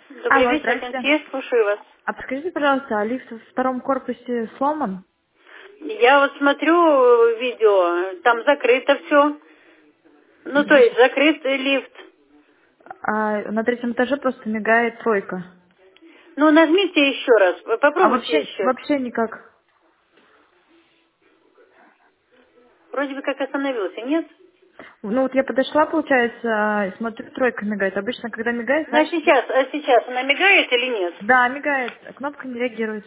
Добрый Алло, вечер, здравствуйте. Консьерж, слушаю вас. А подскажите, пожалуйста, а лифт в втором корпусе сломан? Я вот смотрю видео, там закрыто все. Ну, то есть закрыт лифт. А на третьем этаже просто мигает тройка. Ну, нажмите еще раз, А попробуйте вообще, еще. вообще никак. Вроде бы как остановился, нет? Ну вот я подошла, получается, и смотрю, тройка мигает. Обычно, когда мигает, Ну, значит, а сейчас она мигает или нет? да, мигает, а кнопка не реагирует.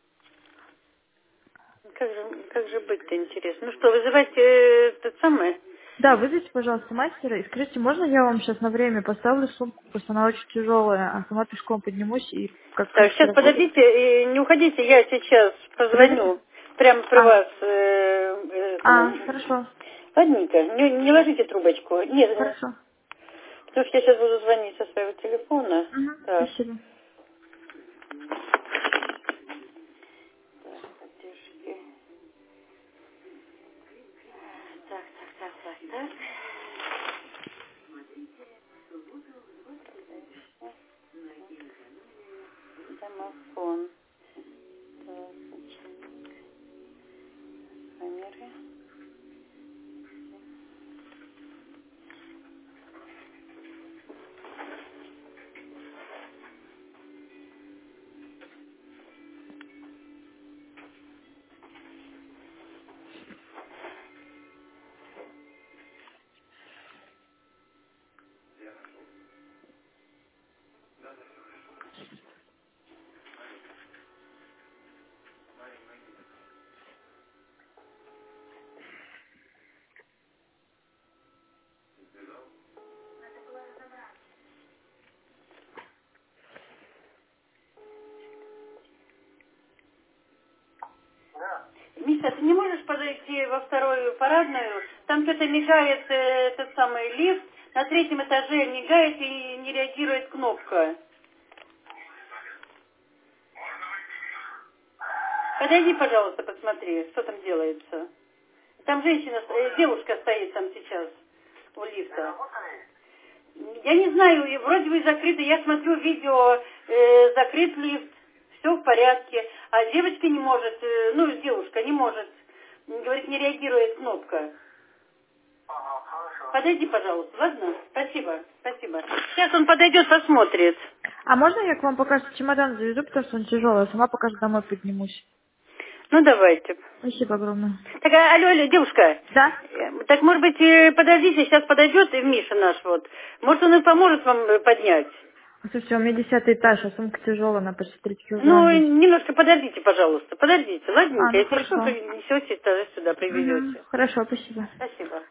Как же быть-то интересно? Ну что, вызывать тот самый? Да, вызовите, пожалуйста, мастера и скажите, можно я вам сейчас на время поставлю сумку, просто она очень тяжелая, а сама пешком поднимусь и как Так, хотите сейчас работать? подождите, не уходите, я сейчас Подождите? позвоню. Прямо при А, вас этому. хорошо, Ладненько, не ложите трубочку. Нет, хорошо. потому что я сейчас буду звонить со своего телефона. Угу, Так, спасибо. поддержки. Так. Домофон. Так, камеры. Миша, ты не можешь подойти во вторую парадную? Там что-то мигает этот самый лифт. На третьем этаже мигает и не реагирует кнопка. Подойди, пожалуйста, посмотри, что там делается. Там девушка стоит там сейчас у лифта. Я не знаю, и вроде бы закрыто. Я смотрю видео, закрыт лифт, все в порядке. А девочка не может, девушка не может, говорит, не реагирует кнопка. Подойди, пожалуйста, ладно? Спасибо. Сейчас он подойдет, посмотрит. А можно я к вам пока что чемодан завезу, потому что он тяжелый, а сама пока что домой поднимусь? Ну, давайте. Спасибо огромное. Так, алло, девушка. Да? Так, может быть, подождите, сейчас подойдет и Миша наш вот. Может, он и поможет вам поднять. Слушайте, у меня 10-й этаж, а сумка тяжелая, она почти 30 Ну, килограмм весит. немножко подождите, пожалуйста. Подождите, ладненько. Ну Если что, хорошо. принесете, тогда сюда Угу. привезете. Хорошо, спасибо. Спасибо.